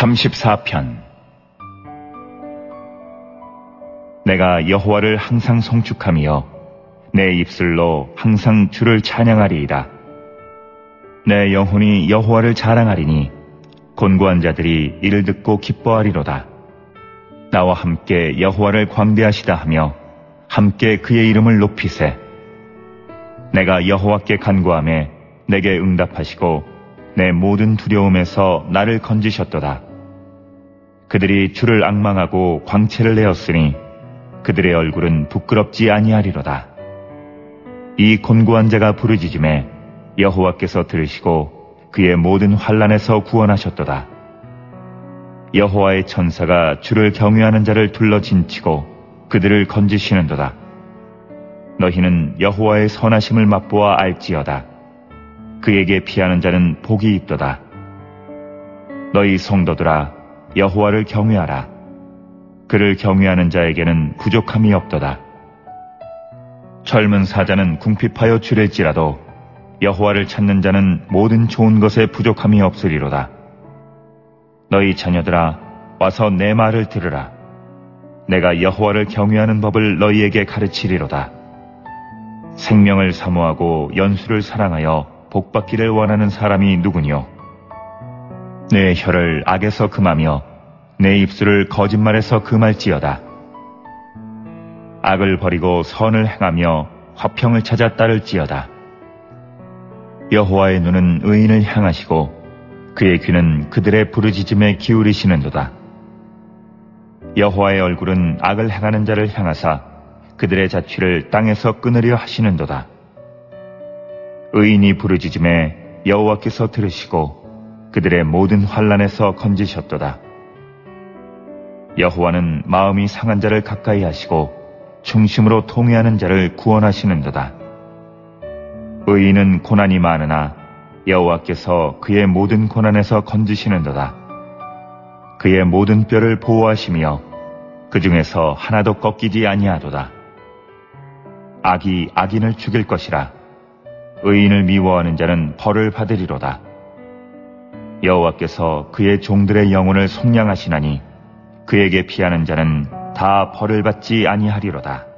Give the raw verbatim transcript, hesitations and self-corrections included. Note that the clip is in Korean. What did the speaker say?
삼십사 편. 내가 여호와를 항상 송축하며 내 입술로 항상 주를 찬양하리이다. 내 영혼이 여호와를 자랑하리니 곤고한 자들이 이를 듣고 기뻐하리로다. 나와 함께 여호와를 광대하시다 하며 함께 그의 이름을 높이세. 내가 여호와께 간구하매 내게 응답하시고 내 모든 두려움에서 나를 건지셨도다. 그들이 주를 앙망하고 광채를 내었으니 그들의 얼굴은 부끄럽지 아니하리로다. 이 곤고한 자가 부르짖음에 여호와께서 들으시고 그의 모든 환난에서 구원하셨도다. 여호와의 천사가 주를 경외하는 자를 둘러 진치고 그들을 건지시는도다. 너희는 여호와의 선하심을 맛보아 알지어다. 그에게 피하는 자는 복이 있도다. 너희 성도들아, 여호와를 경외하라. 그를 경외하는 자에게는 부족함이 없도다. 젊은 사자는 궁핍하여 주릴지라도 여호와를 찾는 자는 모든 좋은 것에 부족함이 없으리로다. 너희 자녀들아, 와서 내 말을 들으라. 내가 여호와를 경외하는 법을 너희에게 가르치리로다. 생명을 사모하고 연수를 사랑하여 복받기를 원하는 사람이 누구뇨? 내 혀를 악에서 금하며 내 입술을 거짓말에서 금할지어다. 악을 버리고 선을 행하며 화평을 찾아 따를지어다. 여호와의 눈은 의인을 향하시고 그의 귀는 그들의 부르짖음에 기울이시는도다. 여호와의 얼굴은 악을 행하는 자를 향하사 그들의 자취를 땅에서 끊으려 하시는도다. 의인이 부르짖음에 여호와께서 들으시고 그들의 모든 환난에서 건지셨도다. 여호와는 마음이 상한 자를 가까이 하시고 중심으로 통회하는 자를 구원하시는도다. 의인은 고난이 많으나 여호와께서 그의 모든 고난에서 건지시는도다. 그의 모든 뼈를 보호하시며 그 중에서 하나도 꺾이지 아니하도다. 악이 악인을 죽일 것이라. 의인을 미워하는 자는 벌을 받으리로다. 여호와께서 그의 종들의 영혼을 속량하시나니 그에게 피하는 자는 다 벌을 받지 아니하리로다.